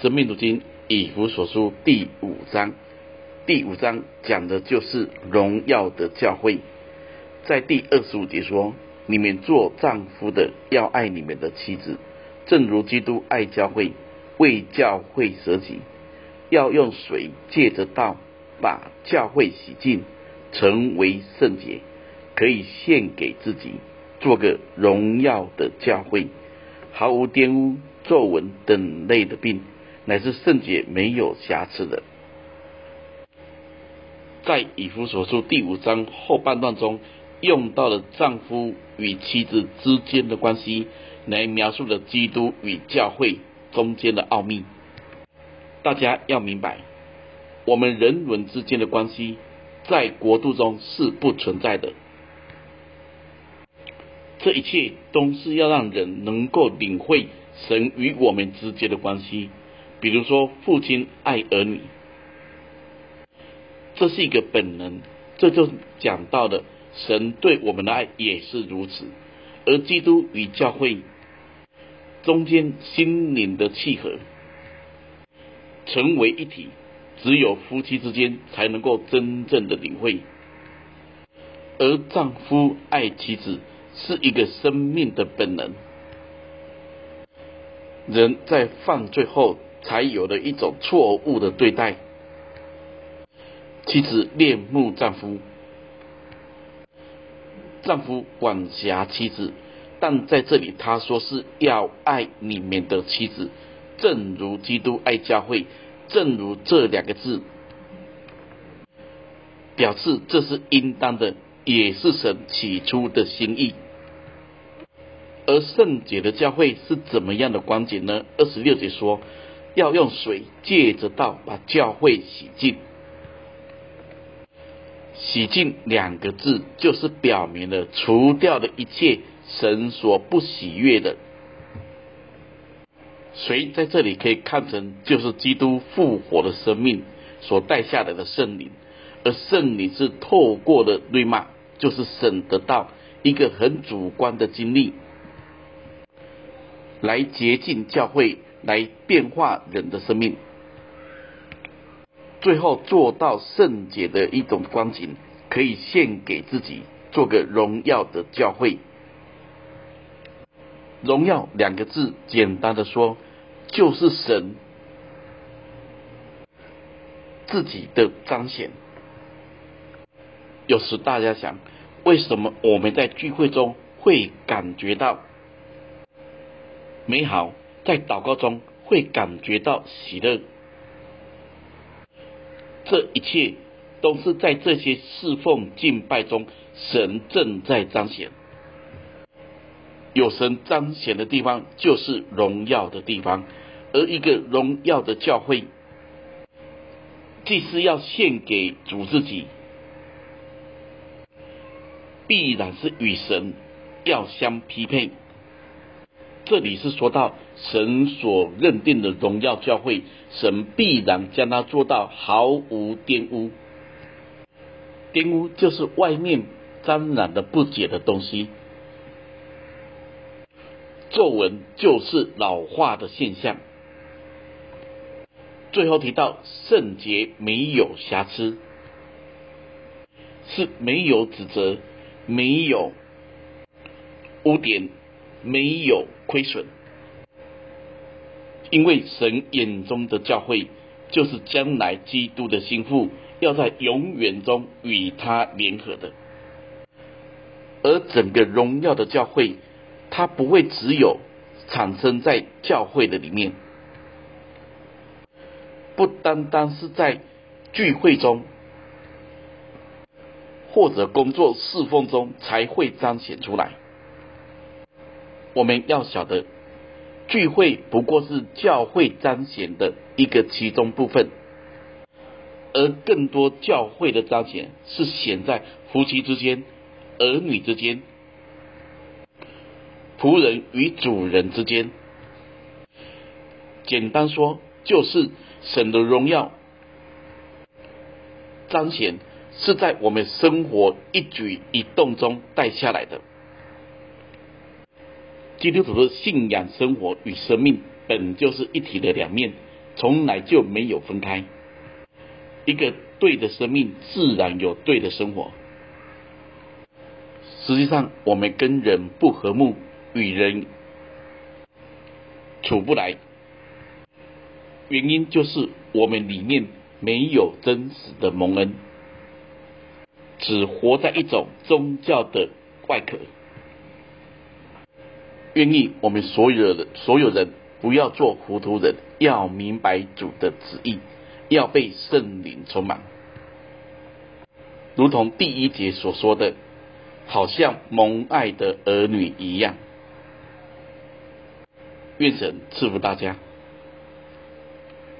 生命读经以弗所书第5章，第5章讲的就是荣耀的教会。在第25节说，你们做丈夫的要爱你们的妻子，正如基督爱教会，为教会舍己，要用水借着道把教会洗净，成为圣洁，可以献给自己，做个荣耀的教会，毫无玷污、皱纹等类的病，乃是圣洁没有瑕疵的。在以弗所书第5章后半段中，用到了丈夫与妻子之间的关系，来描述了基督与教会中间的奥秘。大家要明白，我们人伦之间的关系在国度中是不存在的，这一切都是要让人能够领会神与我们之间的关系。比如说父亲爱儿女，这是一个本能，这就讲到了神对我们的爱也是如此。而基督与教会中间心灵的契合，成为一体，只有夫妻之间才能够真正的领会。而丈夫爱妻子是一个生命的本能，人在犯罪后才有了一种错误的对待。妻子恋慕丈夫，丈夫管辖妻子，但在这里他说是要爱你们的妻子，正如基督爱教会。正如这2个字表示这是应当的，也是神起初的心意。而圣洁的教会是怎么样的光景呢？26节说，要用水借着道把教会洗净。洗净2个字就是表明了除掉了一切神所不喜悦的。水在这里可以看成就是基督复活的生命所带下来的圣灵，而圣灵是透过了律玛，就是神的道，一个很主观的经历，来洁净教会，来变化人的生命，最后做到圣洁的一种光景，可以献给自己，做个荣耀的教会。荣耀2个字简单的说，就是神自己的彰显。有时大家想，为什么我们在聚会中会感觉到美好，在祷告中会感觉到喜乐？这一切都是在这些侍奉敬拜中，神正在彰显。有神彰显的地方，就是荣耀的地方。而一个荣耀的教会，既是要献给主自己，必然是与神要相匹配。这里是说到神所认定的荣耀教会，神必然将它做到毫无玷污。玷污就是外面沾染的不洁的东西，皱纹就是老化的现象。最后提到圣洁没有瑕疵，是没有指责，没有污点，没有亏损。因为神眼中的教会就是将来基督的心腹，要在永远中与他联合的。而整个荣耀的教会，它不会只有产生在教会的里面，不单单是在聚会中或者工作侍奉中才会彰显出来。我们要晓得，聚会不过是教会彰显的一个其中部分，而更多教会的彰显是显在夫妻之间、儿女之间、仆人与主人之间。简单说，就是神的荣耀彰显是在我们生活一举一动中带下来的。基督徒的信仰生活与生命本就是一体的2面， 从来就没有分开。一个对的生命，自然有对的生活。实际上，我们跟人不和睦，与人处不来，原因就是我们里面没有真实的蒙恩，只活在一种宗教的外壳。愿意我们所有人不要做糊涂人，要明白主的旨意，要被圣灵充满，如同第1节所说的，好像蒙爱的儿女一样。愿神赐福大家。